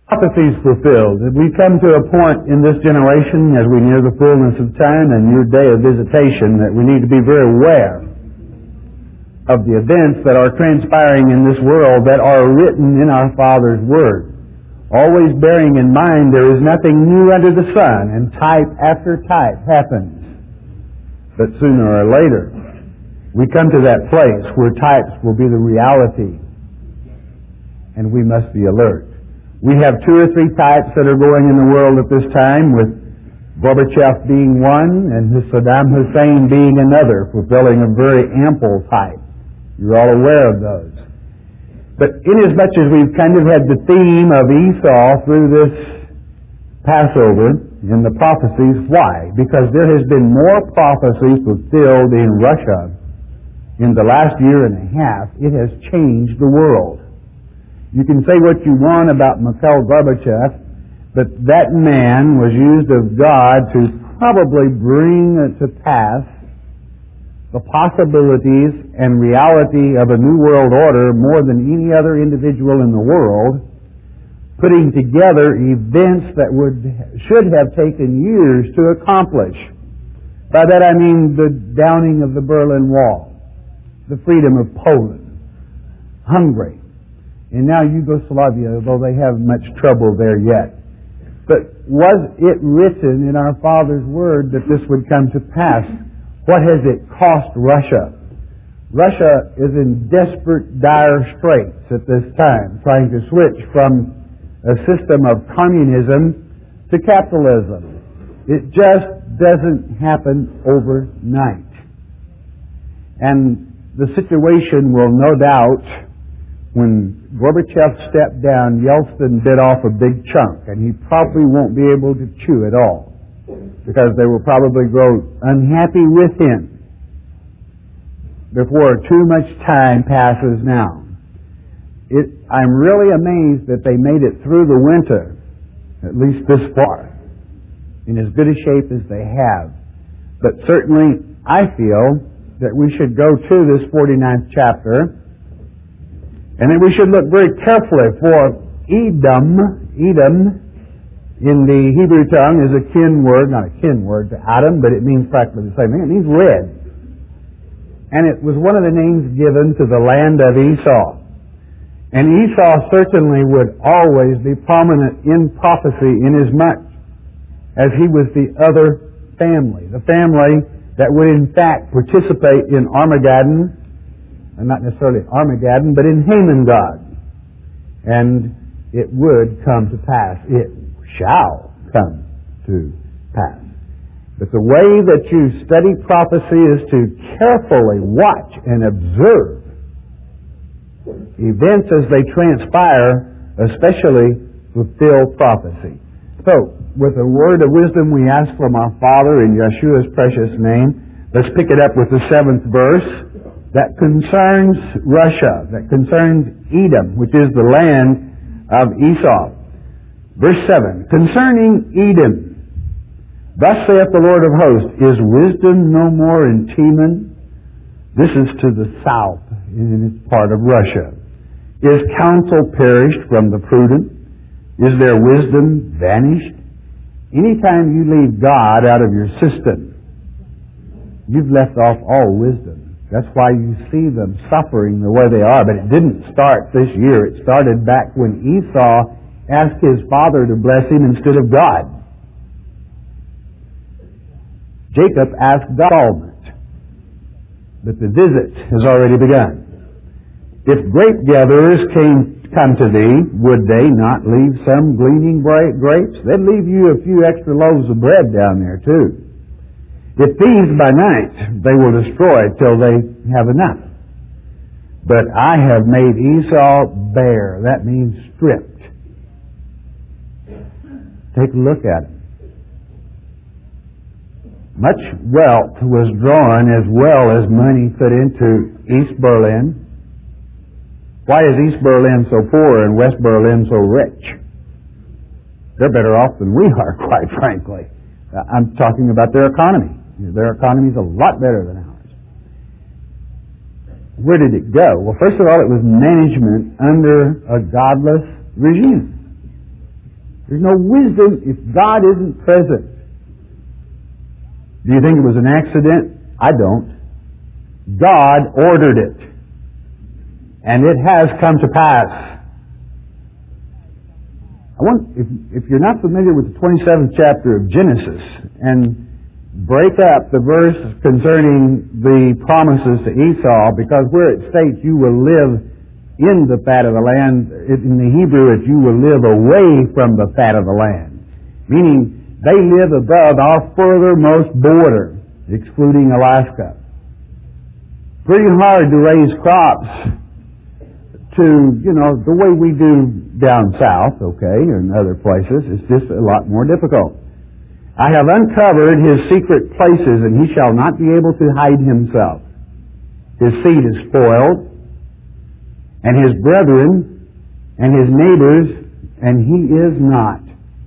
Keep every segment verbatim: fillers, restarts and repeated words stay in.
Prophecies fulfilled. We come to a point in this generation as we near the fullness of time and your day of visitation that we need to be very aware of the events that are transpiring in this world that are written in our Father's Word. Always bearing in mind there is nothing new under the sun, and type after type happens. But sooner or later, we come to that place where types will be the reality, and we must be alert. We have two or three types that are going in the world at this time, with Gorbachev being one and Saddam Hussein being another, fulfilling a very ample type. You're all aware of those. But inasmuch as we've kind of had the theme of Esau through this Passover in the prophecies, why? Because there has been more prophecies fulfilled in Russia in the last year and a half. It has changed the world. You can say what you want about Mikhail Gorbachev, but that man was used of God to probably bring to pass the possibilities and reality of a new world order more than any other individual in the world, putting together events that would should have taken years to accomplish. By that I mean the downing of the Berlin Wall, the freedom of Poland, Hungary, and now Yugoslavia, although they have much trouble there yet. But was it written in our Father's Word that this would come to pass? What has it cost Russia? Russia is in desperate, dire straits at this time, trying to switch from a system of communism to capitalism. It just doesn't happen overnight. And the situation will no doubt, when Gorbachev stepped down, Yeltsin bit off a big chunk, and he probably won't be able to chew it all, because they will probably grow unhappy with him before too much time passes now. It, I'm really amazed that they made it through the winter, at least this far, in as good a shape as they have. But certainly, I feel that we should go to this forty-ninth chapter, and that we should look very carefully for Edom. Edom, in the Hebrew tongue, is a kin word, not a kin word to Adam, but it means practically the same thing. It means red. And it was one of the names given to the land of Esau. And Esau certainly would always be prominent in prophecy inasmuch as he was the other family, the family that would in fact participate in Armageddon, and not necessarily Armageddon, but in Haman God. And it would come to pass. It shall come to pass. But the way that you study prophecy is to carefully watch and observe events as they transpire, especially fulfill prophecy. So, with a word of wisdom we ask from our Father in Yeshua's precious name, let's pick it up with the seventh verse that concerns Russia, that concerns Edom, which is the land of Esau. Verse seven, concerning Edom, thus saith the Lord of hosts, is wisdom no more in Teman? This is to the south, in its part of Russia. Is counsel perished from the prudent? Is their wisdom vanished? Anytime you leave God out of your system, you've left off all wisdom. That's why you see them suffering the way they are. But it didn't start this year. It started back when Esau asked his father to bless him instead of God. Jacob asked God almond, but the visit has already begun. If grape gatherers came come to thee, would they not leave some gleaning grapes? They'd leave you a few extra loaves of bread down there too. If thieves by night, they will destroy till they have enough. But I have made Esau bare. That means stripped. Take a look at it. Much wealth was drawn as well as money put into East Berlin. Why is East Berlin so poor and West Berlin so rich? They're better off than we are, quite frankly. I'm talking about their economy. Their economy is a lot better than ours. Where did it go? Well, first of all, it was management under a godless regime. There's no wisdom if God isn't present. Do you think it was an accident? I don't. God ordered it. And it has come to pass. I want, if, if you're not familiar with the twenty-seventh chapter of Genesis, and break up the verse concerning the promises to Esau, because where it states you will live in the fat of the land, in the Hebrew it's you will live away from the fat of the land. Meaning they live above our furthermost border, excluding Alaska. Pretty hard to raise crops to, you know, the way we do down south, okay, or in other places. It's just a lot more difficult. I have uncovered his secret places, and he shall not be able to hide himself. His seed is spoiled, and his brethren, and his neighbors, and he is not.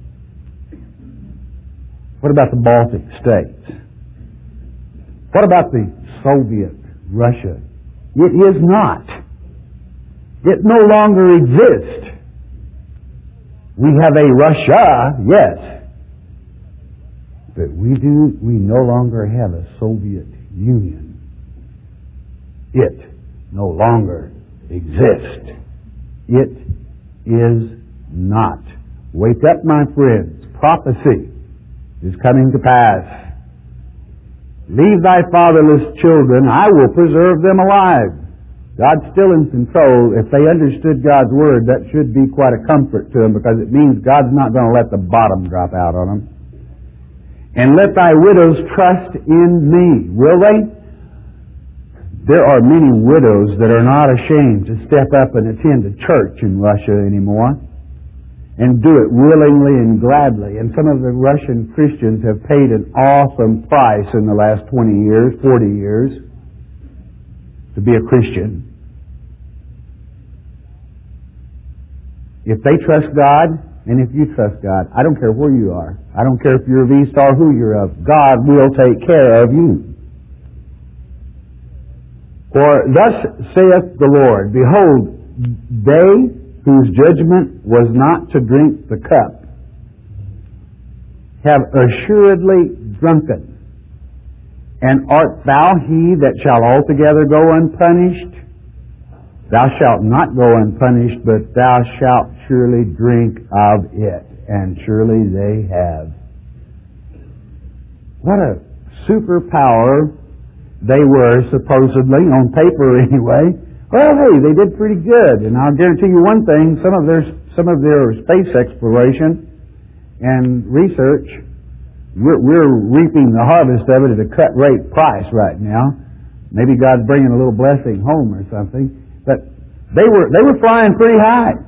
What about the Baltic states? What about the Soviet Russia? It is not. It no longer exists. We have a Russia, yes, but we do, we no longer have a Soviet Union. It no longer exists. It is not. Wake up, my friends. Prophecy is coming to pass. Leave thy fatherless children, I will preserve them alive. God's still in control. If they understood God's Word, that should be quite a comfort to them, because it means God's not going to let the bottom drop out on them. And let thy widows trust in me. Will they? There are many widows that are not ashamed to step up and attend a church in Russia anymore, and do it willingly and gladly. And some of the Russian Christians have paid an awesome price in the last twenty years, forty years, to be a Christian. If they trust God, and if you trust God, I don't care where you are. I don't care if you're of East or who you're of. God will take care of you. For thus saith the Lord, behold, they whose judgment was not to drink the cup have assuredly drunken. And art thou he that shall altogether go unpunished? Thou shalt not go unpunished, but thou shalt surely drink of it. And surely they have. What a superpower they were, supposedly, on paper anyway. Well, hey, they did pretty good. And I'll guarantee you one thing, some of their, some of their space exploration and research, we're, we're reaping the harvest of it at a cut rate price right now. Maybe God's bringing a little blessing home or something. But they were, they were flying pretty high.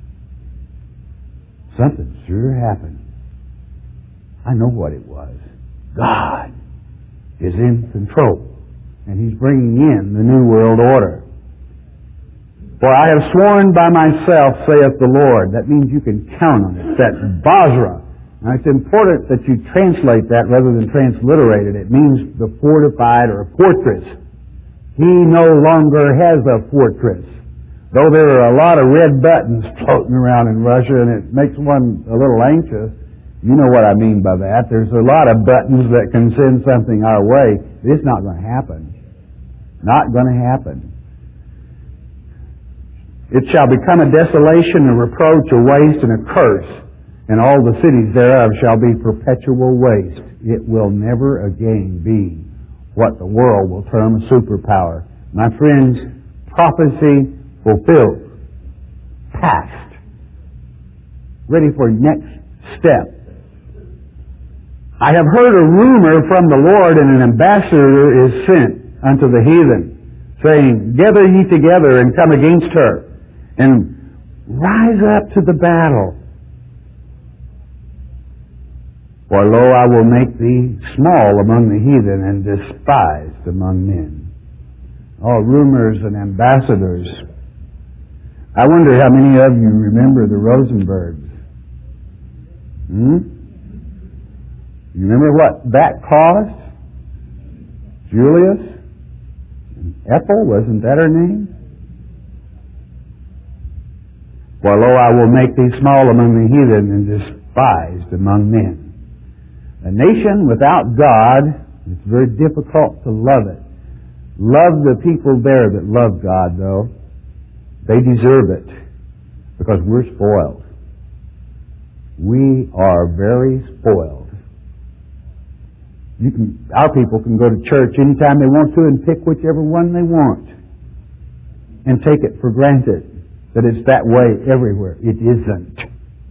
Something sure happened. I know what it was. God is in control. And He's bringing in the New World Order. For I have sworn by myself, saith the Lord. That means you can count on it. That Basra. Now it's important that you translate that rather than transliterate it. It means the fortified or fortress. He no longer has a fortress. Though there are a lot of red buttons floating around in Russia, and it makes one a little anxious. You know what I mean by that. There's a lot of buttons that can send something our way. It's not going to happen. Not going to happen. It shall become a desolation, a reproach, a waste, and a curse, and all the cities thereof shall be perpetual waste. It will never again be what the world will term a superpower. My friends, prophecy fulfilled. Past. Ready for next step. I have heard a rumor from the Lord, and an ambassador is sent unto the heathen, saying, gather ye together and come against her, and rise up to the battle. For lo, I will make thee small among the heathen and despised among men. Oh, rumors and ambassadors. I wonder how many of you remember the Rosenbergs. Hmm? You remember what that caused? Julius? Ethel, wasn't that her name? For lo, I will make thee small among the heathen and despised among men. A nation without God, it's very difficult to love it. Love the people there that love God, though. They deserve it because we're spoiled. We are very spoiled. You can, our people can go to church anytime they want to and pick whichever one they want and take it for granted that it's that way everywhere. It isn't.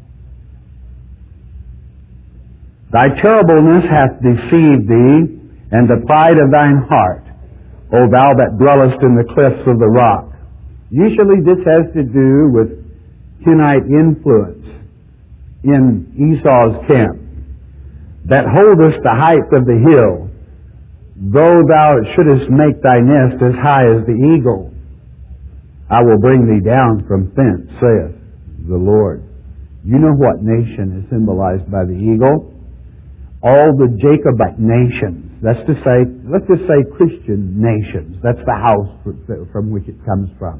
Thy terribleness hath deceived thee, and the pride of thine heart, O thou that dwellest in the cliffs of the rock. Usually this has to do with Kenite influence in Esau's camp, that holdest the height of the hill, though thou shouldest make thy nest as high as the eagle. I will bring thee down from thence, saith the Lord. You know what nation is symbolized by the eagle? All the Jacobite nations. That's to say, let's just say Christian nations. That's the house from which it comes from.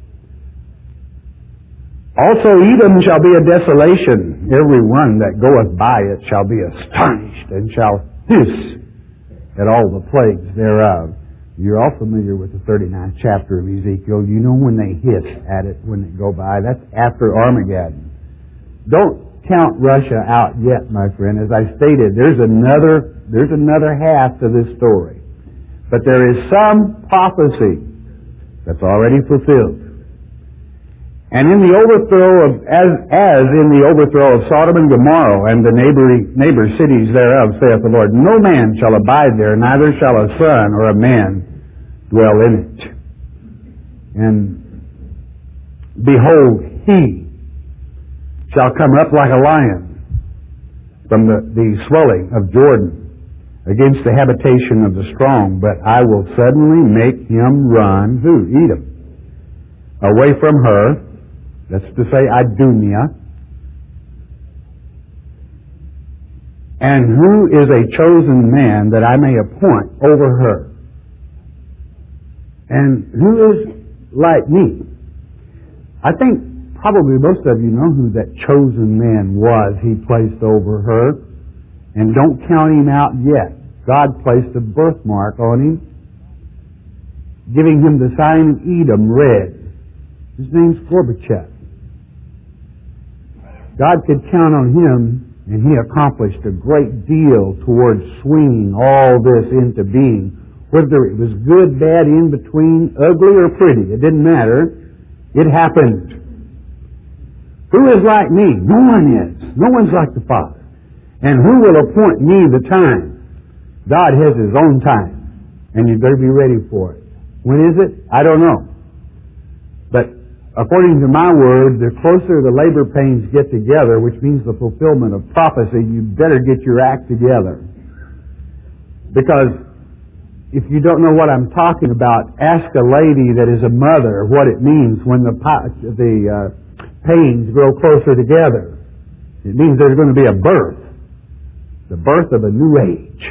Also Edom shall be a desolation. Every one that goeth by it shall be astonished, and shall hiss at all the plagues thereof. You're all familiar with the thirty-ninth chapter of Ezekiel. You know when they hiss at it when they go by. That's after Armageddon. Don't count Russia out yet, my friend. As I stated, there's another there's another half to this story. But there is some prophecy that's already fulfilled. And in the overthrow of, as, as in the overthrow of Sodom and Gomorrah and the neighboring, neighbor cities thereof, saith the Lord, no man shall abide there, neither shall a son or a man dwell in it. And behold, he shall come up like a lion from the, the swelling of Jordan against the habitation of the strong, but I will suddenly make him run, who? Edom, away from her. That's to say, Idumea. And who is a chosen man that I may appoint over her? And who is like me? I think probably most of you know who that chosen man was he placed over her. And don't count him out yet. God placed a birthmark on him, giving him the sign of Edom, red. His name's Gorbachev. God could count on him, and he accomplished a great deal towards swinging all this into being. Whether it was good, bad, in between, ugly, or pretty, it didn't matter. It happened. Who is like me? No one is. No one's like the Father. And who will appoint me the time? God has His own time, and you better be ready for it. When is it? I don't know. But according to my word, the closer the labor pains get together, which means the fulfillment of prophecy, you better get your act together. Because if you don't know what I'm talking about, ask a lady that is a mother what it means when the the uh, pains grow closer together. It means there's going to be a birth, the birth of a new age.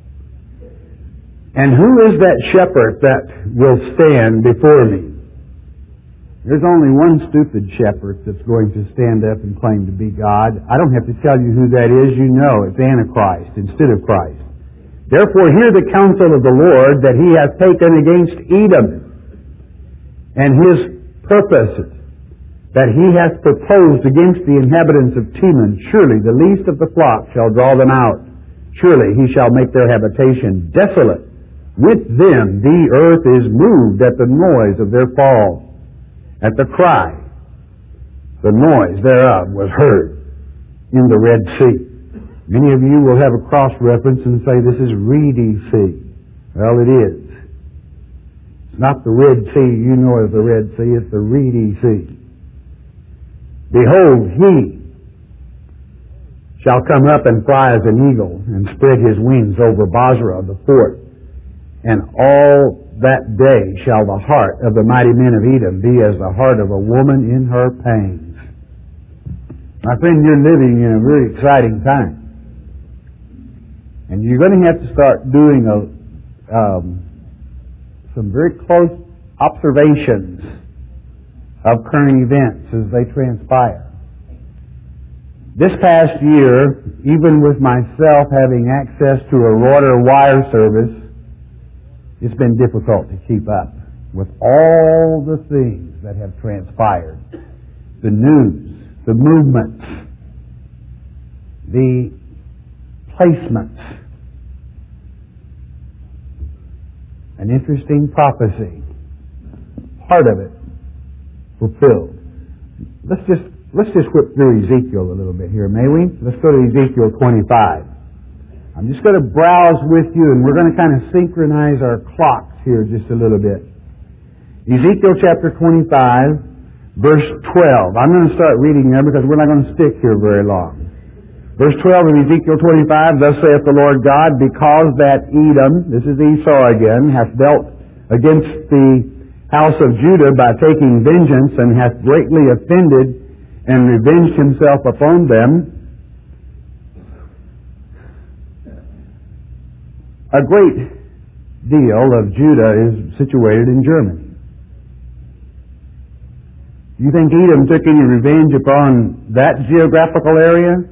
And who is that shepherd that will stand before me? There's only one stupid shepherd that's going to stand up and claim to be God. I don't have to tell you who that is. You know it's Antichrist instead of Christ. Therefore hear the counsel of the Lord that He hath taken against Edom, and His purposes that He hath proposed against the inhabitants of Teman. Surely the least of the flock shall draw them out. Surely He shall make their habitation desolate. With them the earth is moved at the noise of their fall. At the cry, the noise thereof was heard in the Red Sea. Many of you will have a cross-reference and say this is Reedy Sea. Well, it is. It's not the Red Sea you know as the Red Sea, it's the Reedy Sea. Behold, He shall come up and fly as an eagle, and spread His wings over Basra, the fort. And all that day shall the heart of the mighty men of Edom be as the heart of a woman in her pains. My friend, you're living in a very exciting time. And you're going to have to start doing a, um, some very close observations of current events as they transpire. This past year, even with myself having access to a water wire service, it's been difficult to keep up with all the things that have transpired. The news, the movements, the placements. An interesting prophecy. Part of it fulfilled. Let's just let's just whip through Ezekiel a little bit here, may we? Let's go to Ezekiel twenty-five. I'm just going to browse with you, and we're going to kind of synchronize our clocks here just a little bit. Ezekiel chapter twenty-five, verse twelve. I'm going to start reading there because we're not going to stick here very long. Verse twelve of Ezekiel twenty-five, Thus saith the Lord God, because that Edom, this is Esau again, hath dealt against the house of Judah by taking vengeance, and hath greatly offended and revenged himself upon them. A great deal of Judah is situated in Germany. Do you think Edom took any revenge upon that geographical area?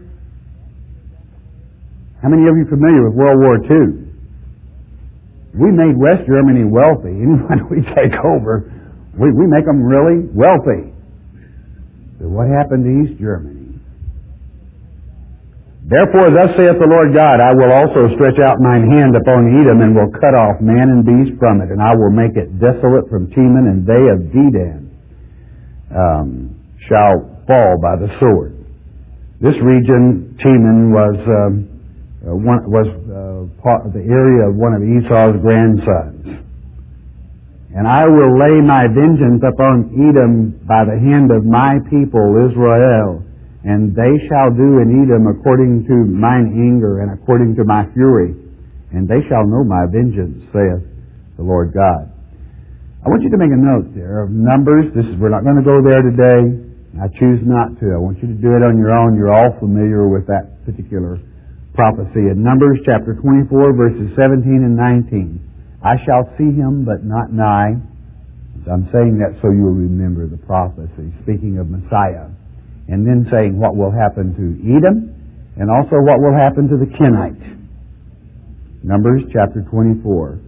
How many of you are familiar with World War Two? We made West Germany wealthy. And when we take over, we, we make them really wealthy. But what happened to East Germany? Therefore, thus saith the Lord God, I will also stretch out mine hand upon Edom, and will cut off man and beast from it, and I will make it desolate from Teman, and they of Dedan um, shall fall by the sword. This region, Teman, was um, uh, one, was uh, part of the area of one of Esau's grandsons. And I will lay my vengeance upon Edom by the hand of my people Israel, and they shall do in Edom according to mine anger and according to my fury, and they shall know my vengeance, saith the Lord God. I want you to make a note there of Numbers. This is, we're not going to go there today. I choose not to. I want you to do it on your own. You're all familiar with that particular prophecy. In Numbers chapter twenty-four, verses seventeen and nineteen. I shall see him, but not nigh. I'm saying that so you'll remember the prophecy, speaking of Messiah. And then saying what will happen to Edom, and also what will happen to the Kenite. Numbers chapter twenty-four.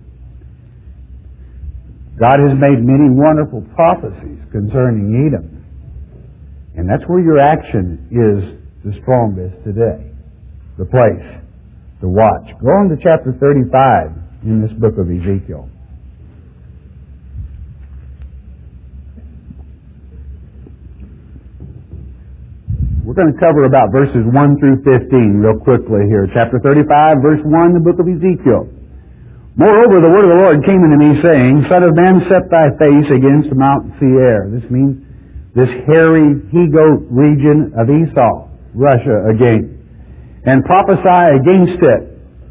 God has made many wonderful prophecies concerning Edom. And that's where your action is the strongest today. The place to watch. Go on to chapter thirty-five in this book of Ezekiel. We're going to cover about verses one through fifteen real quickly here. Chapter thirty-five, verse one, the book of Ezekiel. Moreover, the word of the Lord came unto me, saying, Son of man, set thy face against Mount Seir. This means this hairy he-goat region of Esau, Russia again. And prophesy against it,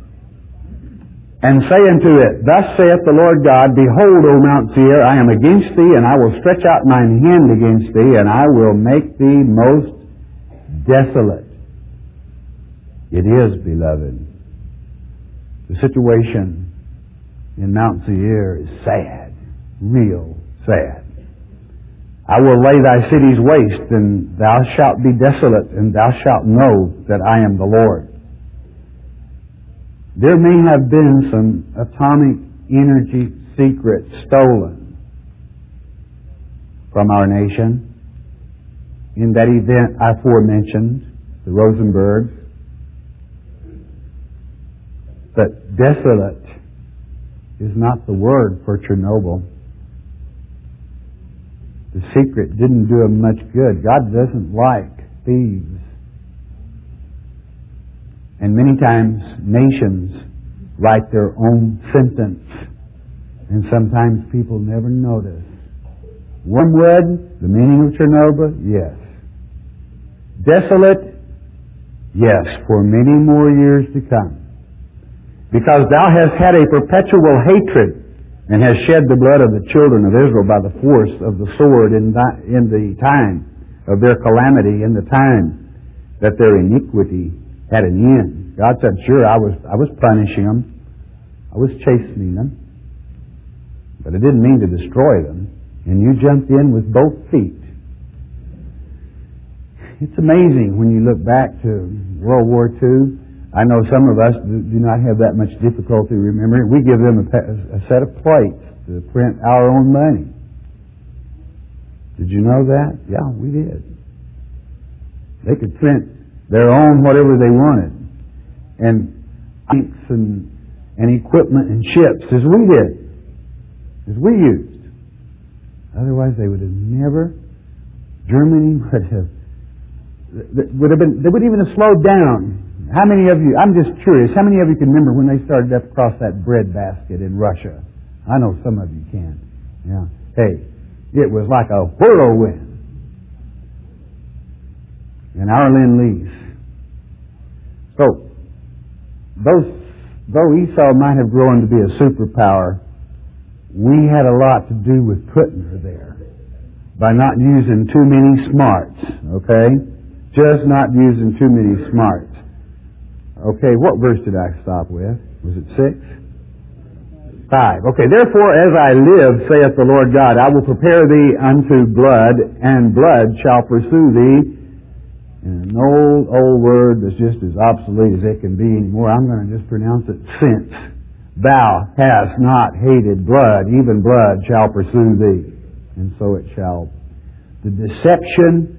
and say unto it, Thus saith the Lord God, Behold, O Mount Seir, I am against thee, and I will stretch out mine hand against thee, and I will make thee most desolate. It is, beloved. The situation in Mount Seir is sad, real sad. I will lay thy cities waste, and thou shalt be desolate, and thou shalt know that I am the Lord. There may have been some atomic energy secrets stolen from our nation in that event I aforementioned, the Rosenbergs. But desolate is not the word for Chernobyl. The secret didn't do them much good. God doesn't like thieves. And many times nations write their own sentence. And sometimes people never notice. Wormwood, the meaning of Chernobyl, yes. Desolate, yes, for many more years to come. Because thou hast had a perpetual hatred, and hast shed the blood of the children of Israel by the force of the sword in the, in the time of their calamity, in the time that their iniquity had an end. God said, sure, I was, I was punishing them. I was chastening them. But I didn't mean to destroy them. And you jumped in with both feet. It's amazing when you look back to World War Two. I know some of us do not have that much difficulty remembering. We give them a, a set of plates to print our own money. Did you know that? Yeah, we did. They could print their own whatever they wanted, and inks and, and equipment and ships as we did, as we used. Otherwise, they would have never. Germany would have would have been. They would even have slowed down. How many of you, I'm just curious, how many of you can remember when they started up across that bread basket in Russia? I know some of you can. Yeah. Hey, it was like a whirlwind. And our Lend-Lease. So, those, though Esau might have grown to be a superpower, we had a lot to do with putting her there. By not using too many smarts, okay? Just not using too many smarts. Okay, what verse did I stop with? Was it six? Five. Okay, therefore as I live, saith the Lord God, I will prepare thee unto blood, and blood shall pursue thee. And an old, old word that's just as obsolete as it can be anymore, I'm going to just pronounce it, since thou hast not hated blood, even blood shall pursue thee. And so it shall. The deception,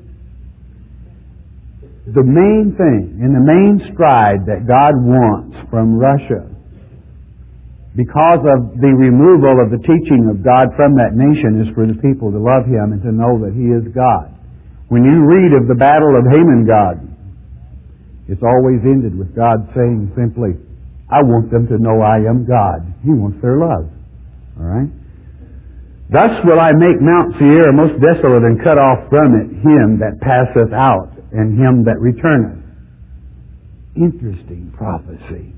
the main thing and the main stride that God wants from Russia, because of the removal of the teaching of God from that nation, is for the people to love Him and to know that He is God. When you read of the battle of Hamon-Gog, it's always ended with God saying simply, I want them to know I am God. He wants their love. All right? Thus will I make Mount Seir most desolate, and cut off from it him that passeth out, and him that returneth. Interesting prophecy.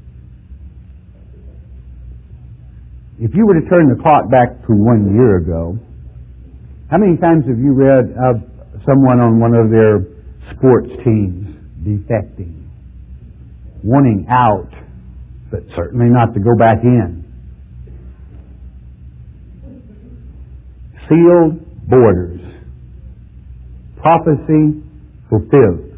If you were to turn the clock back to one year ago, how many times have you read of someone on one of their sports teams defecting, wanting out, but certainly not to go back in? Sealed borders. Prophecy fulfilled.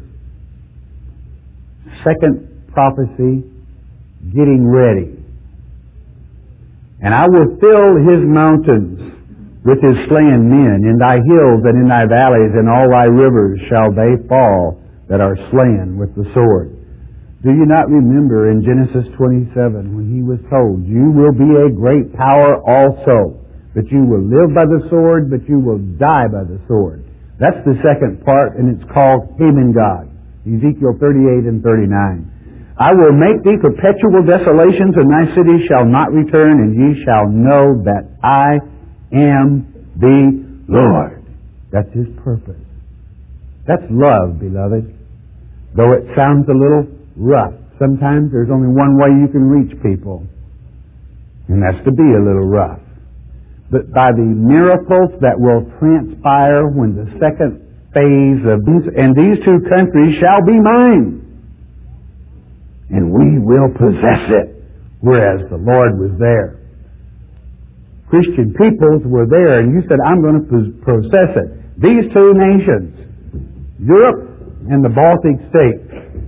Second prophecy, getting ready. And I will fill his mountains with his slain men. In thy hills and in thy valleys and all thy rivers shall they fall that are slain with the sword. Do you not remember in Genesis twenty-seven when he was told, you will be a great power also, but you will live by the sword, but you will die by the sword. That's the second part, and it's called Hamon-Gog. Ezekiel thirty-eight and thirty-nine. I will make thee perpetual desolations, and thy city shall not return, and ye shall know that I am the Lord. That's His purpose. That's love, beloved. Though it sounds a little rough. Sometimes there's only one way you can reach people, and that's to be a little rough. But by the miracles that will transpire when the second phase of these, and these two countries shall be mine, and we will possess it, whereas the Lord was there. Christian peoples were there, and you said, I'm going to possess it. These two nations, Europe and the Baltic states,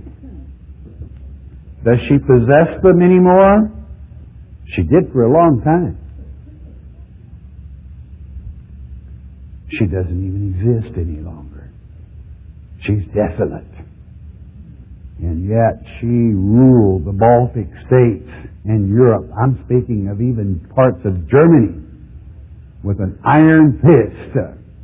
does she possess them anymore? She did for a long time. She doesn't even exist any longer. She's desolate. And yet she ruled the Baltic states and Europe. I'm speaking of even parts of Germany with an iron fist.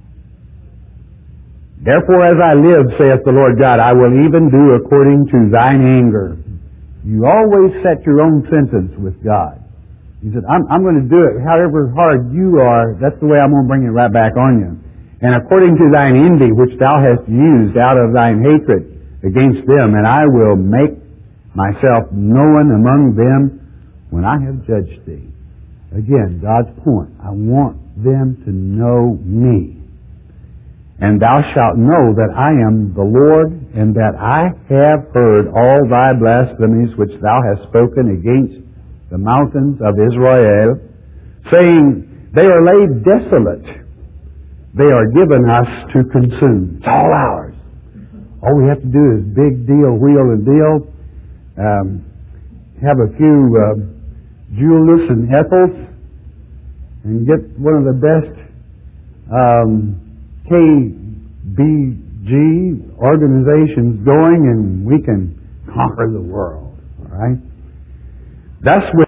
Therefore, as I live, saith the Lord God, I will even do according to thine anger. You always set your own sentence with God. He said, I'm, I'm going to do it however hard you are. That's the way I'm going to bring it right back on you. And according to thine envy, which thou hast used out of thine hatred against them, and I will make myself known among them when I have judged thee. Again, God's point. I want them to know me. And thou shalt know that I am the Lord, and that I have heard all thy blasphemies which thou hast spoken against the mountains of Israel, saying, they are laid desolate. They are given us to consume. It's all ours. All we have to do is big deal, wheel and deal, um, have a few uh, Julius and Ethels, and get one of the best um, K B G organizations going, and we can conquer the world. All right? That's with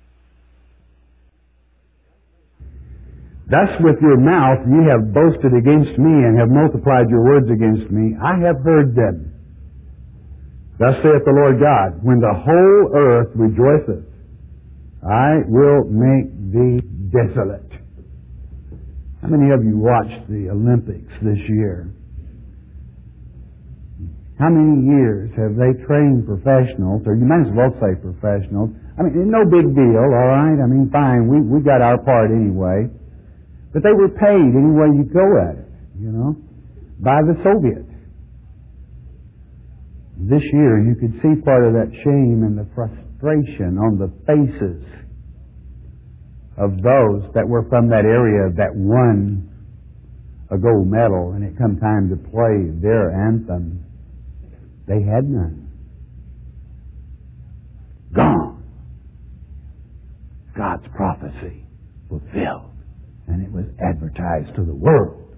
Thus with your mouth ye have boasted against me, and have multiplied your words against me. I have heard them. Thus saith the Lord God, when the whole earth rejoiceth, I will make thee desolate. How many of you watched the Olympics this year? How many years have they trained professionals, or you might as well say professionals? I mean, no big deal, all right? I mean, fine, we, we got our part anyway. But they were paid any way you go at it, you know, by the Soviet. This year you could see part of that shame and the frustration on the faces of those that were from that area that won a gold medal, and it come time to play their anthem. They had none. Gone. God's prophecy fulfilled. And it was advertised to the world.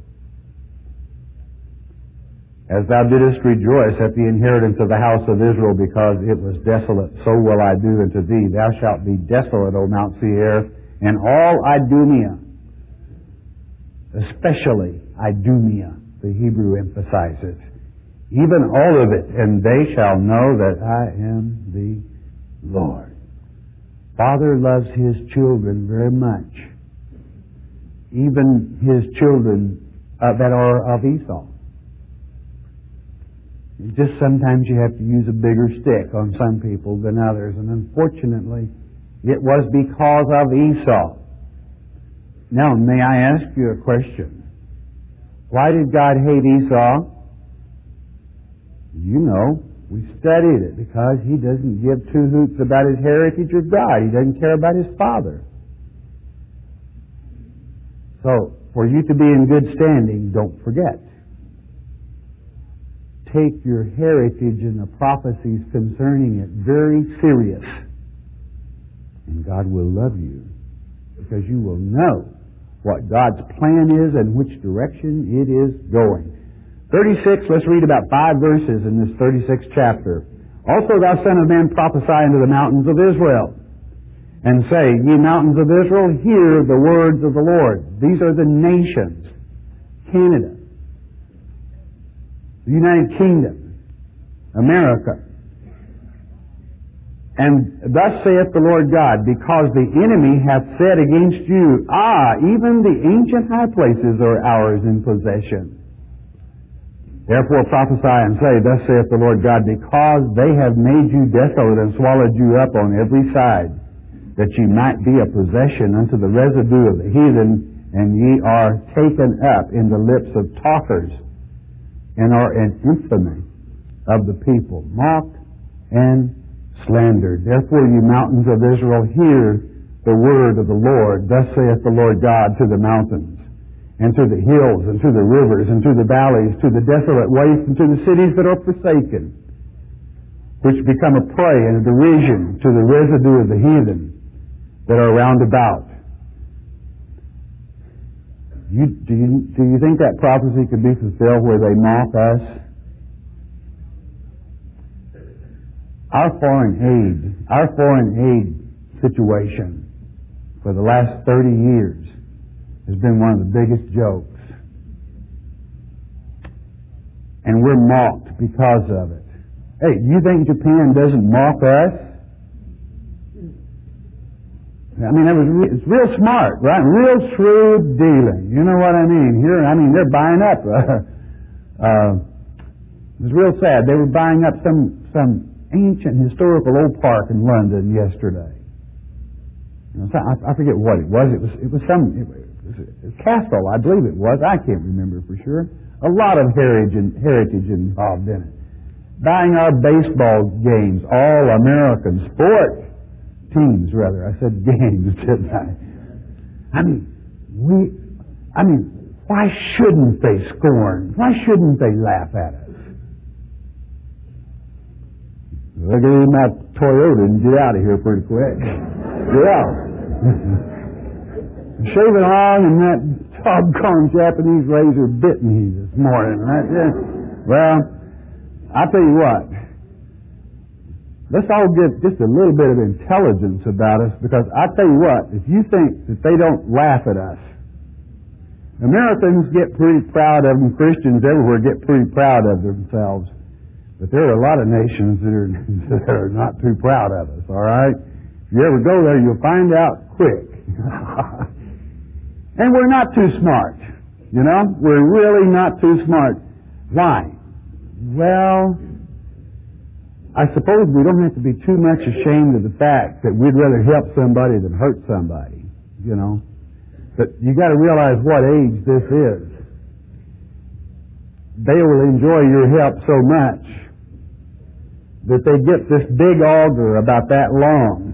As thou didst rejoice at the inheritance of the house of Israel, because it was desolate, so will I do unto thee. Thou shalt be desolate, O Mount Seir, and all Idumea, especially Idumea, the Hebrew emphasizes, even all of it, and they shall know that I am the Lord. Father loves His children very much. Even His children uh, that are of Esau. Just sometimes you have to use a bigger stick on some people than others, and unfortunately, it was because of Esau. Now, may I ask you a question? Why did God hate Esau? You know, we studied it, because he doesn't give two hoots about his heritage or God. He doesn't care about his father. So, for you to be in good standing, don't forget. Take your heritage and the prophecies concerning it very serious. And God will love you, because you will know what God's plan is and which direction it is going. thirty-six, let's read about five verses in this thirty-sixth chapter. Also thou son of man, prophesy unto the mountains of Israel, and say, ye mountains of Israel, hear the words of the Lord. These are the nations. Canada, the United Kingdom, America. And thus saith the Lord God, because the enemy hath said against you, ah, even the ancient high places are ours in possession. Therefore prophesy and say, thus saith the Lord God, because they have made you desolate and swallowed you up on every side, that ye might be a possession unto the residue of the heathen, and ye are taken up in the lips of talkers, and are an infamy of the people, mocked and slandered. Therefore, ye mountains of Israel, hear the word of the Lord. Thus saith the Lord God to the mountains, and to the hills, and to the rivers, and to the valleys, to the desolate wastes, and to the cities that are forsaken, which become a prey and a derision to the residue of the heathen that are round about. You, do, you, do you think that prophecy could be fulfilled where they mock us? Our foreign aid, our foreign aid situation for the last thirty years has been one of the biggest jokes. And we're mocked because of it. Hey, you think Japan doesn't mock us? I mean, it was re- it's real smart, right? Real shrewd dealing. You know what I mean? Here, I mean, they're buying up. Uh, uh, it was real sad. They were buying up some some ancient historical old park in London yesterday. You know, so I, I forget what it was. It was it was some it was a castle, I believe it was. I can't remember for sure. A lot of heritage heritage involved in it. Buying our baseball games, all American sport. Teams, rather. I said games, didn't I? I mean, we, I mean, why shouldn't they scorn? Why shouldn't they laugh at us? Well, get in that Toyota and get out of here pretty quick. Get out. Shaving along, and that doggone Japanese razor bit me this morning. Right? Yeah. Well, I'll tell you what. Let's all get just a little bit of intelligence about us, because I tell you what, if you think that they don't laugh at us, Americans get pretty proud of them, Christians everywhere get pretty proud of themselves, but there are a lot of nations that are, that are not too proud of us, all right? If you ever go there, you'll find out quick. And we're not too smart, you know? We're really not too smart. Why? Well, I suppose we don't have to be too much ashamed of the fact that we'd rather help somebody than hurt somebody, you know. But you got to realize what age this is. They will enjoy your help so much that they get this big auger about that long.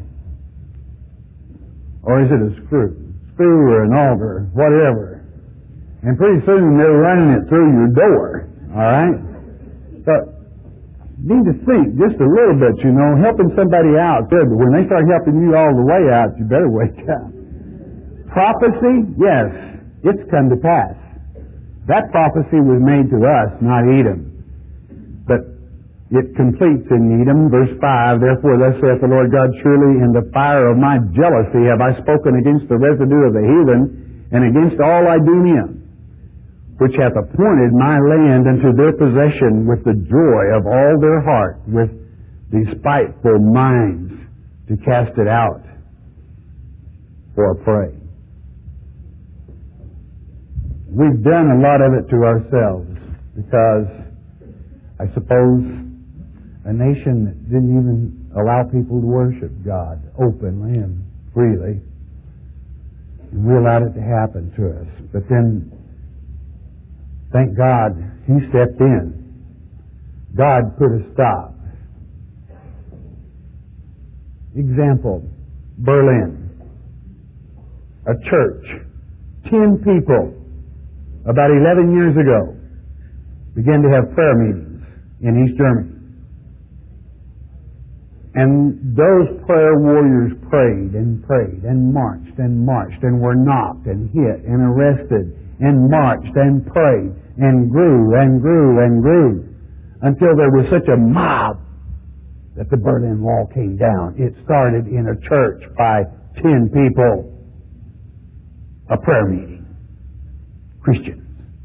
Or is it a screw? Screw or an auger, whatever. And pretty soon they're running it through your door, all right? But you need to think just a little bit, you know. Helping somebody out, good, but when they start helping you all the way out, you better wake up. Prophecy, yes, it's come to pass. That prophecy was made to us, not Edom. But it completes in Edom, verse five, therefore thus saith the Lord God, surely in the fire of my jealousy have I spoken against the residue of the heathen, and against all Idumea, which hath appointed my land unto their possession with the joy of all their heart, with despiteful minds, to cast it out for a prey. We've done a lot of it to ourselves, because I suppose a nation that didn't even allow people to worship God openly and freely, and we allowed it to happen to us. But then, thank God, He stepped in. God put a stop. Example, Berlin. A church, ten people, about eleven years ago, began to have prayer meetings in East Germany. And those prayer warriors prayed and prayed and marched and marched and were knocked and hit and arrested and marched and prayed and grew and grew and grew until there was such a mob that the Berlin Wall came down. It started in a church by ten people. A prayer meeting. Christians.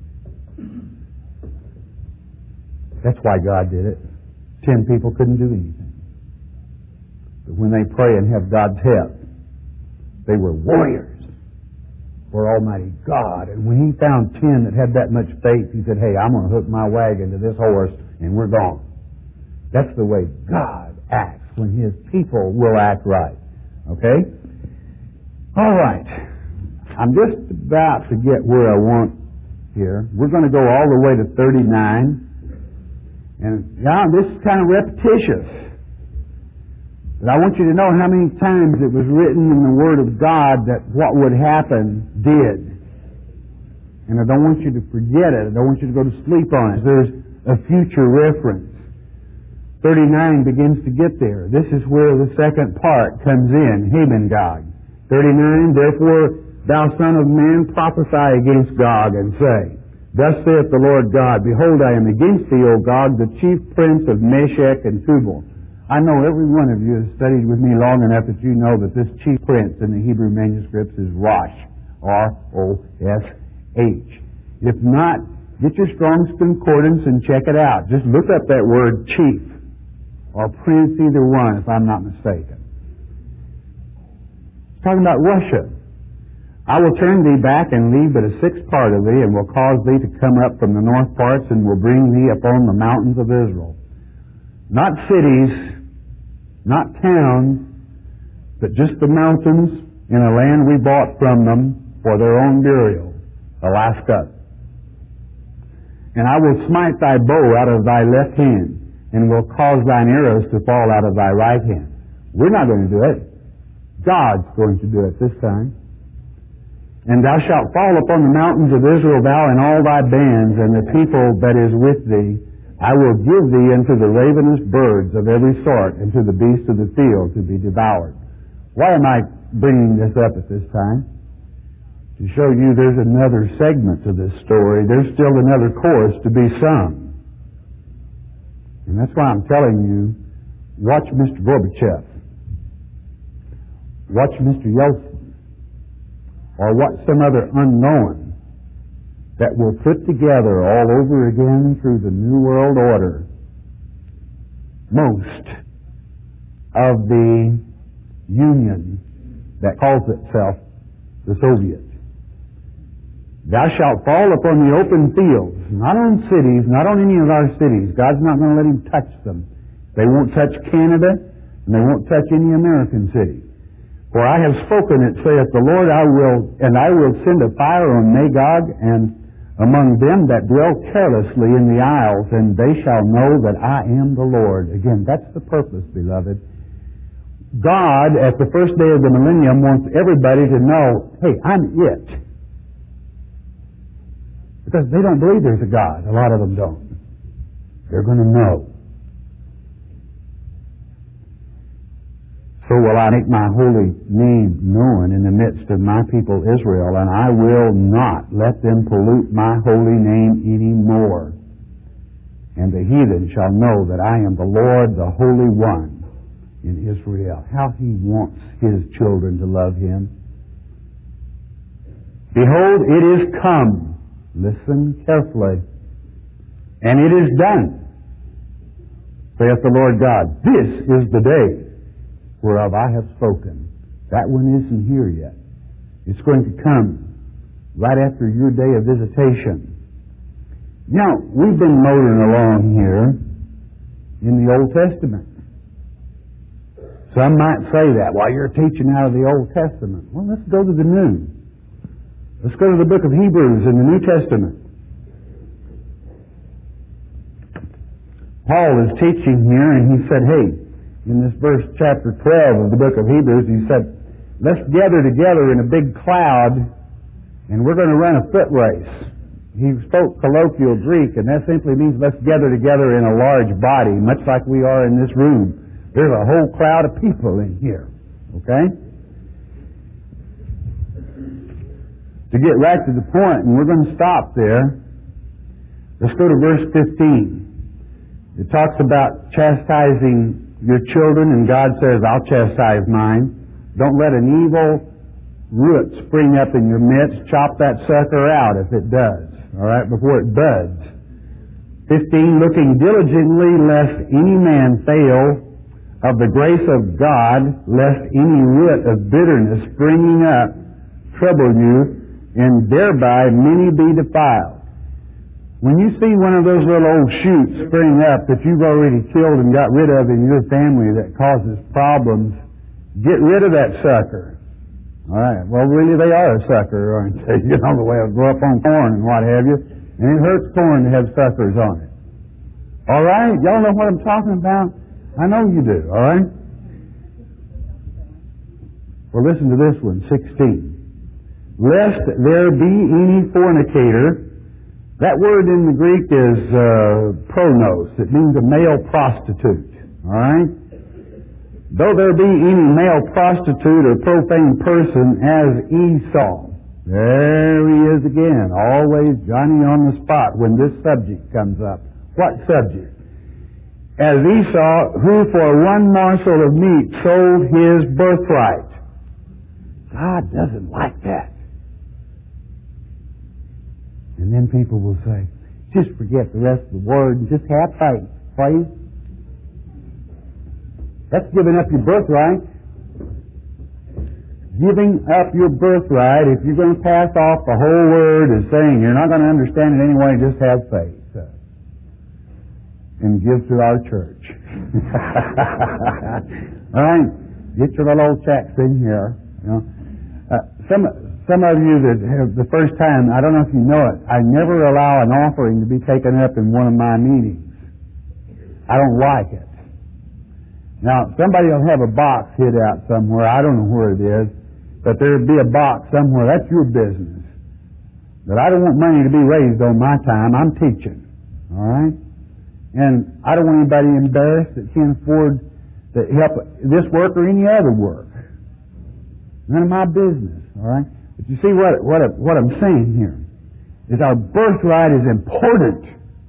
That's why God did it. Ten people couldn't do anything. But when they pray and have God's help, they were warriors for Almighty God. And when He found ten that had that much faith, He said, hey, I'm going to hook my wagon to this horse and we're gone. That's the way God acts when His people will act right. Okay? All right. I'm just about to get where I want here. We're going to go all the way to thirty-nine. And now this is kind of repetitious. But I want you to know how many times it was written in the Word of God that what would happen did. And I don't want you to forget it. I don't want you to go to sleep on it. There's a future reference. thirty-nine begins to get there. This is where the second part comes in, Hamon-Gog. thirty-nine, therefore, thou son of man, prophesy against Gog, and say, thus saith the Lord God, behold, I am against thee, O Gog, the chief prince of Meshech and Tubal. I know every one of you has studied with me long enough that you know that this chief prince in the Hebrew manuscripts is Rosh, R O S H. If not, get your Strong's Concordance and check it out. Just look up that word chief, or prince, either one, if I'm not mistaken. It's talking about Russia. I will turn thee back and leave but a sixth part of thee, and will cause thee to come up from the north parts, and will bring thee upon the mountains of Israel. Not cities, not towns, but just the mountains in a land we bought from them for their own burial, Alaska. And I will smite thy bow out of thy left hand, and will cause thine arrows to fall out of thy right hand. We're not going to do it. God's going to do it this time. And thou shalt fall upon the mountains of Israel, thou and all thy bands, and the people that is with thee, I will give thee unto the ravenous birds of every sort, and to the beasts of the field to be devoured. Why am I bringing this up at this time? To show you there's another segment to this story. There's still another chorus to be sung. And that's why I'm telling you, watch Mister Gorbachev. Watch Mister Yeltsin. Or watch some other unknown that will put together all over again through the New World Order most of the union that calls itself the Soviet. Thou shalt fall upon the open fields, not on cities, not on any of our cities. God's not going to let him touch them. They won't touch Canada, and they won't touch any American city. For I have spoken it, saith the Lord, I will, and I will send a fire on Magog and among them that dwell carelessly in the isles, and they shall know that I am the Lord. Again, that's the purpose, beloved. God, at the first day of the millennium, wants everybody to know, hey, I'm it. Because they don't believe there's a God. A lot of them don't. They're going to know. So will I make my holy name known in the midst of my people Israel, and I will not let them pollute my holy name any more. And the heathen shall know that I am the Lord, the Holy One in Israel. How he wants his children to love him. Behold, it is come. Listen carefully. And it is done, saith the Lord God. This is the day whereof I have spoken. That one isn't here yet. It's going to come right after your day of visitation. Now, we've been motoring along here in the Old Testament. Some might say that, well, you're teaching out of the Old Testament. Well, let's go to the New. Let's go to the book of Hebrews in the New Testament. Paul is teaching here, and he said, hey, in this verse, chapter twelve of the book of Hebrews, he said, let's gather together in a big cloud, and we're going to run a foot race. He spoke colloquial Greek, and that simply means let's gather together in a large body, much like we are in this room. There's a whole crowd of people in here. Okay? To get right to the point, and we're going to stop there, let's go to verse fifteen. It talks about chastising your children, and God says, I'll chastise mine. Don't let an evil root spring up in your midst. Chop that sucker out if it does, all right, before it buds. fifteen, looking diligently lest any man fail of the grace of God, lest any root of bitterness springing up trouble you, and thereby many be defiled. When you see one of those little old shoots spring up that you've already killed and got rid of in your family that causes problems, get rid of that sucker. All right. Well, really, they are a sucker, aren't they? You know, the way it grow up on corn and what have you. And it hurts corn to have suckers on it. All right? Y'all know what I'm talking about? I know you do. All right? Well, listen to this one, sixteen. Lest there be any fornicator. That word in the Greek is uh, pronos. It means a male prostitute. All right? Though there be any male prostitute or profane person as Esau. There he is again. Always Johnny on the spot when this subject comes up. What subject? As Esau, who for one morsel of meat sold his birthright. God doesn't like that. And then people will say, just forget the rest of the word and just have faith, please. That's giving up your birthright. Giving up your birthright, if you're going to pass off the whole word as saying you're not going to understand it anyway, just have faith. And give to our church. All right? Get your little old checks in here. You know. uh, some... Some of you that have the first time, I don't know if you know it, I never allow an offering to be taken up in one of my meetings. I don't like it. Now, somebody will have a box hid out somewhere. I don't know where it is, but there'll be a box somewhere. That's your business. But I don't want money to be raised on my time. I'm teaching. All right? And I don't want anybody embarrassed that can't afford to help this work or any other work. None of my business, all right? But you see what, what, what I'm saying here is our birthright is important.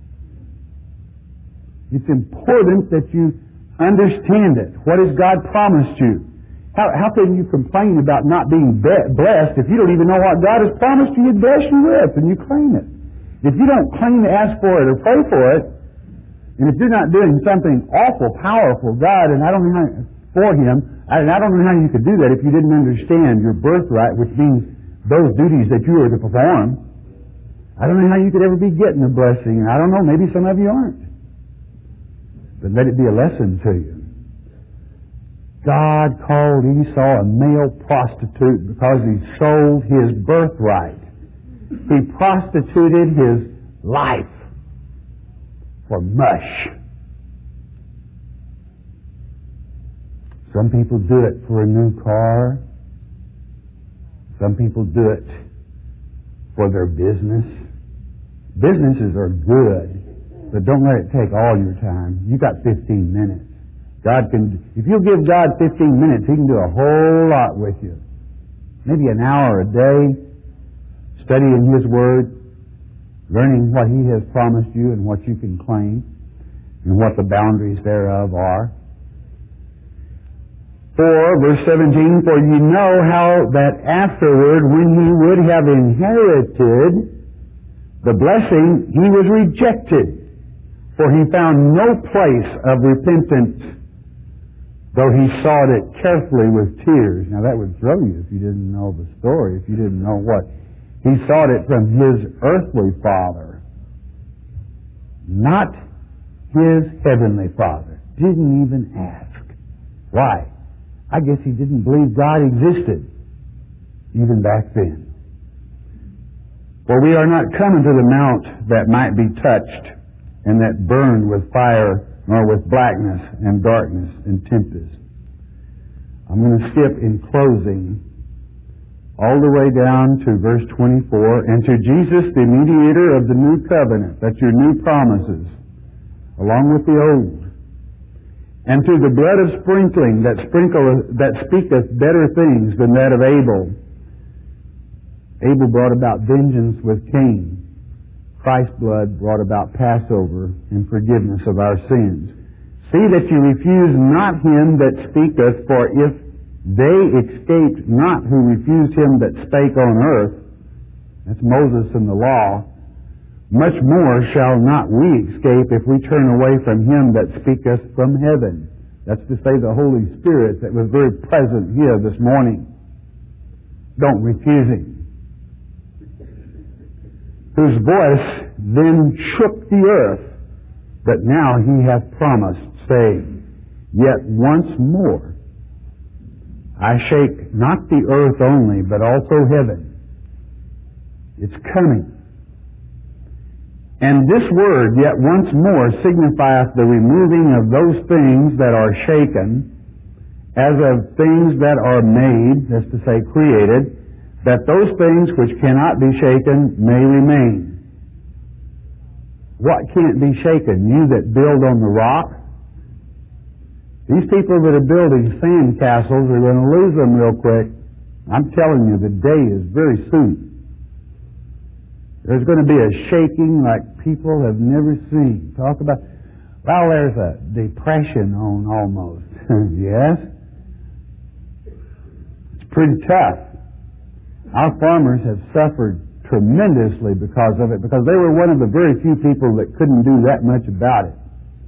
It's important that you understand it. What has God promised you? How, how can you complain about not being be- blessed if you don't even know what God has promised you to bless you with and you claim it? If you don't claim to ask for it or pray for it, and if you're not doing something awful, powerful, God, and I don't know how, for Him, and I don't know how you could do that if you didn't understand your birthright, which means those duties that you are to perform. I don't know how you could ever be getting a blessing, and I don't know, maybe some of you aren't. But let it be a lesson to you. God called Esau a male prostitute because he sold his birthright. He prostituted his life for mush. Some people do it for a new car. Some people do it for their business. Businesses are good, but don't let it take all your time. You got fifteen minutes. God can, if you'll give God fifteen minutes, He can do a whole lot with you. Maybe an hour a day, studying His Word, learning what He has promised you and what you can claim, and what the boundaries thereof are. For, verse seventeen, for you know how that afterward, when He would have inherited the blessing, He was rejected, for He found no place of repentance, though He sought it carefully with tears. Now that would throw you if you didn't know the story, if you didn't know what. He sought it from His earthly father, not His heavenly Father. Didn't even ask. Why? I guess he didn't believe God existed, even back then. For we are not coming to the mount that might be touched, and that burned with fire, nor with blackness and darkness and tempest. I'm going to skip in closing all the way down to verse twenty-four. And to Jesus, the mediator of the new covenant, that's your new promises, along with the old. And to the blood of sprinkling that sprinkleth, that speaketh better things than that of Abel. Abel brought about vengeance with Cain. Christ's blood brought about Passover and forgiveness of our sins. See that you refuse not him that speaketh, for if they escaped not who refused him that spake on earth, that's Moses and the law, much more shall not we escape if we turn away from him that speaketh from heaven. That's to say the Holy Spirit that was very present here this morning. Don't refuse him. Whose voice then shook the earth, but now he hath promised, saying, Yet once more I shake not the earth only, but also heaven. It's coming. And this word, yet once more, signifieth the removing of those things that are shaken, as of things that are made, that's to say created, that those things which cannot be shaken may remain. What can't be shaken? You that build on the rock? These people that are building sand castles are going to lose them real quick. I'm telling you, the day is very soon. There's going to be a shaking like people have never seen. Talk about, well, there's a depression on almost. Yes? It's pretty tough. Our farmers have suffered tremendously because of it, because they were one of the very few people that couldn't do that much about it.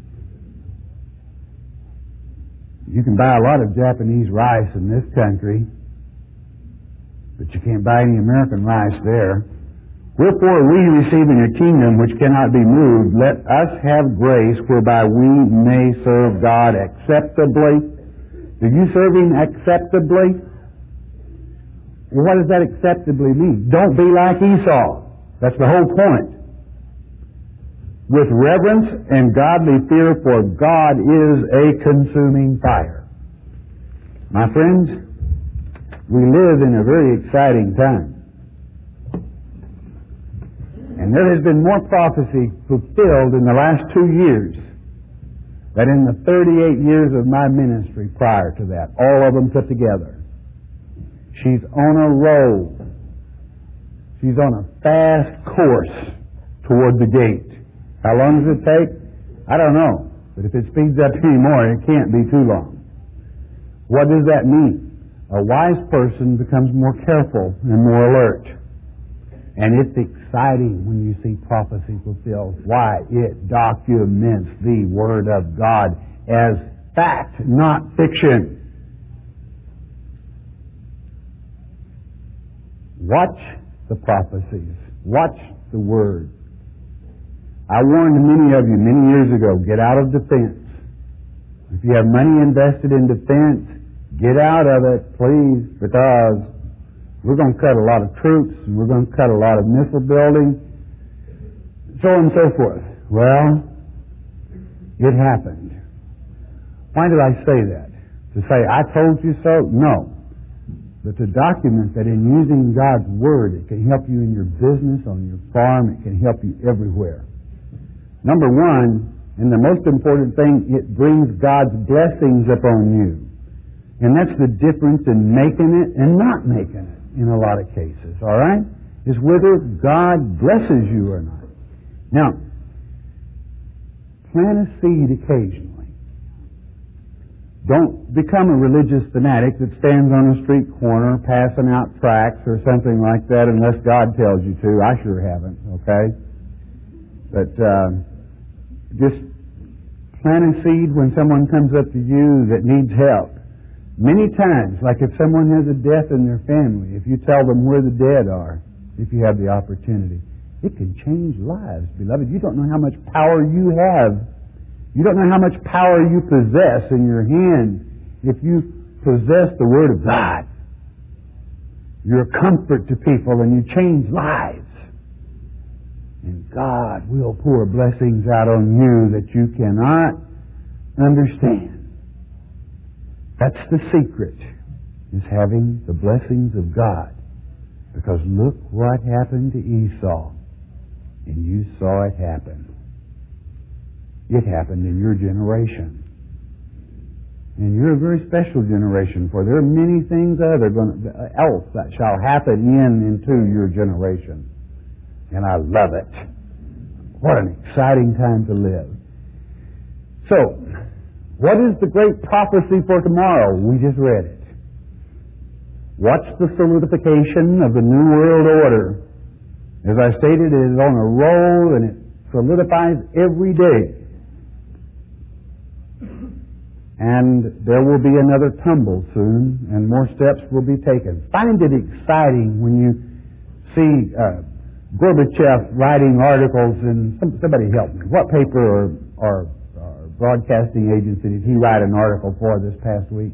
You can buy a lot of Japanese rice in this country, but you can't buy any American rice there. Wherefore we receiving a kingdom which cannot be moved, let us have grace whereby we may serve God acceptably. Do you serve Him acceptably? Well, what does that acceptably mean? Don't be like Esau. That's the whole point. With reverence and godly fear, for God is a consuming fire. My friends, we live in a very exciting time. And there has been more prophecy fulfilled in the last two years than in the thirty-eight years of my ministry prior to that, all of them put together. She's on a roll. She's on a fast course toward the gate. How long does it take? I don't know. But if it speeds up anymore, it can't be too long. What does that mean? A wise person becomes more careful and more alert. And it's exciting when you see prophecy fulfilled. Why? It documents the Word of God as fact, not fiction. Watch the prophecies. Watch the Word. I warned many of you many years ago, get out of defense. If you have money invested in defense, get out of it, please, because we're going to cut a lot of troops, and we're going to cut a lot of missile building, so on and so forth. Well, it happened. Why did I say that? To say, I told you so? No. But to document that in using God's Word, it can help you in your business, on your farm, it can help you everywhere. Number one, and the most important thing, it brings God's blessings upon you. And that's the difference in making it and not making it in a lot of cases, all right? Is whether God blesses you or not. Now, plant a seed occasionally. Don't become a religious fanatic that stands on a street corner passing out tracts or something like that unless God tells you to. I sure haven't, okay? But uh, just plant a seed when someone comes up to you that needs help. Many times, like if someone has a death in their family, if you tell them where the dead are, if you have the opportunity, it can change lives, beloved. You don't know how much power you have. You don't know how much power you possess in your hand if you possess the Word of God. You're a comfort to people and you change lives. And God will pour blessings out on you that you cannot understand. That's the secret, is having the blessings of God. Because look what happened to Esau. And you saw it happen. It happened in your generation. And you're a very special generation, for there are many things other going, else that shall happen in into your generation. And I love it. What an exciting time to live. So, what is the great prophecy for tomorrow? We just read it. Watch the solidification of the New World Order. As I stated, it is on a roll and it solidifies every day. And there will be another tumble soon, and more steps will be taken. Find it exciting when you see uh, Gorbachev writing articles, and somebody help me. What paper or, or, or broadcasting agency did he write an article for this past week?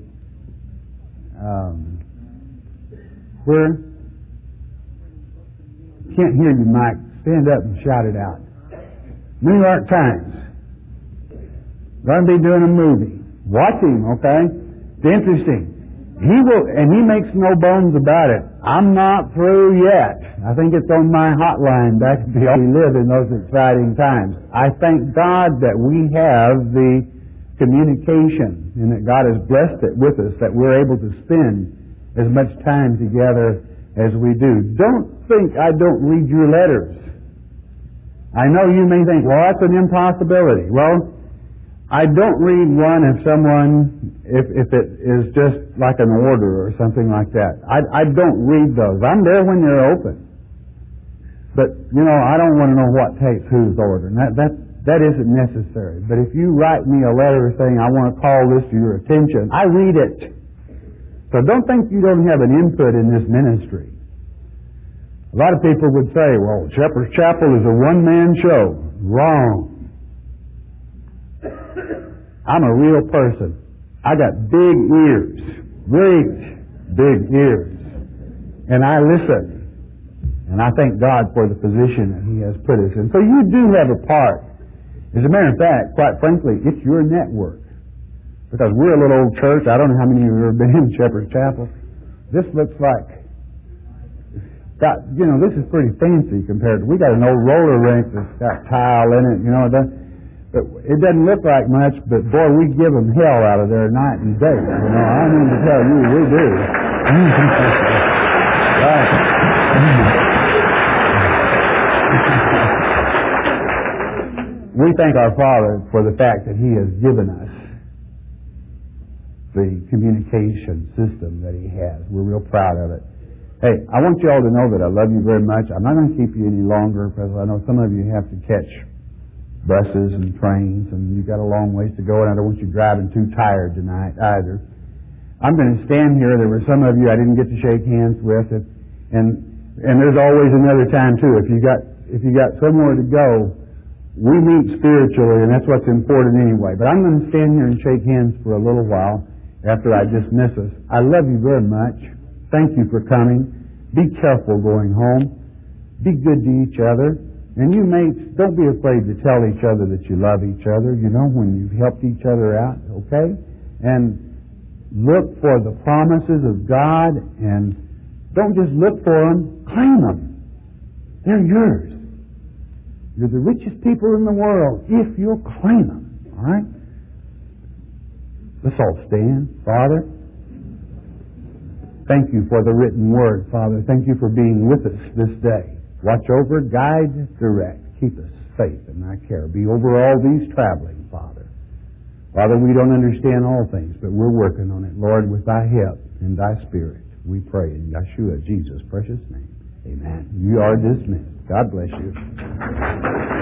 Um, where? Can't hear you, Mike. Stand up and shout it out. New York Times. Going to be doing a movie. Watch him, okay? It's interesting. He will, and he makes no bones about it. I'm not through yet. I think it's on my hotline back at the we live in those exciting times. I thank God that we have the communication and that God has blessed it with us, that we're able to spend as much time together as we do. Don't think I don't read your letters. I know you may think, well, that's an impossibility. Well, I don't read one if someone, if, if it is just like an order or something like that. I, I don't read those. I'm there when they're open. But, you know, I don't want to know what takes whose order. And that, that, that isn't necessary. But if you write me a letter saying, I want to call this to your attention, I read it. So don't think you don't have an input in this ministry. A lot of people would say, well, Shepherd's Chapel is a one-man show. Wrong. I'm a real person. I got big ears. Great big ears. And I listen. And I thank God for the position that He has put us in. So you do have a part. As a matter of fact, quite frankly, it's your network. Because we're a little old church. I don't know how many of you have ever been in Shepherd's Chapel. This looks like got, you know, this is pretty fancy compared to, we got an old roller rink that's got tile in it, you know, it doesn't, but it doesn't look like much, but boy, we give them hell out of there night and day, you know, I mean to tell you, we do. Right. We thank our Father for the fact that He has given us the communication system that He has. We're real proud of it. Hey, I want you all to know that I love you very much. I'm not going to keep you any longer because I know some of you have to catch buses and trains and you've got a long ways to go and I don't want you driving too tired tonight either. I'm going to stand here. There were some of you I didn't get to shake hands with, and and there's always another time too. If you got if you got somewhere to go, we meet spiritually, and that's what's important anyway. But I'm going to stand here and shake hands for a little while after I dismiss us. I love you very much. Thank you for coming. Be careful going home. Be good to each other. And you mates, don't be afraid to tell each other that you love each other, you know, when you've helped each other out, okay? And look for the promises of God, and don't just look for them, claim them. They're yours. You're the richest people in the world if you'll claim them, all right? Let's all stand. Father, thank you for the written word, Father. Thank you for being with us this day. Watch over, guide, direct. Keep us safe in thy care. Be over all these traveling, Father. Father, we don't understand all things, but we're working on it. Lord, with thy help and thy spirit, we pray in Yeshua, Jesus' precious name. Amen. You are dismissed. God bless you.